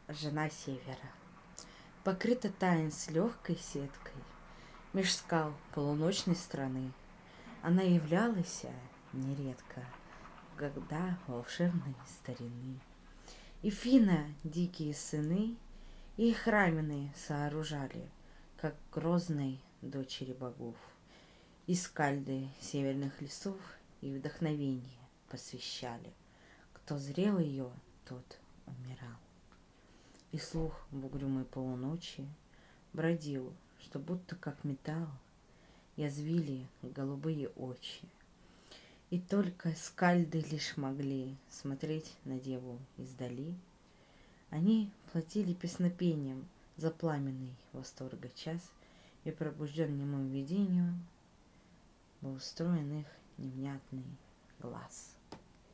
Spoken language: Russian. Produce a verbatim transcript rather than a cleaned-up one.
жена севера, покрыта таинс легкой сеткой, меж скал полуночной страны. Она являлась нередко в года волшебной старины. И Фина дикие сыны и храмины сооружали, как грозной дочери богов. И скальды северных лесов и вдохновение посвящали. Кто зрел ее, тот умирал. И слух в угрюмой полуночи бродил, что будто как металл язвили голубые очи. И только скальды лишь могли смотреть на деву издали. Они платили песнопением за пламенный восторга час, и пробужден немым видению был устроен их невнятный глаз.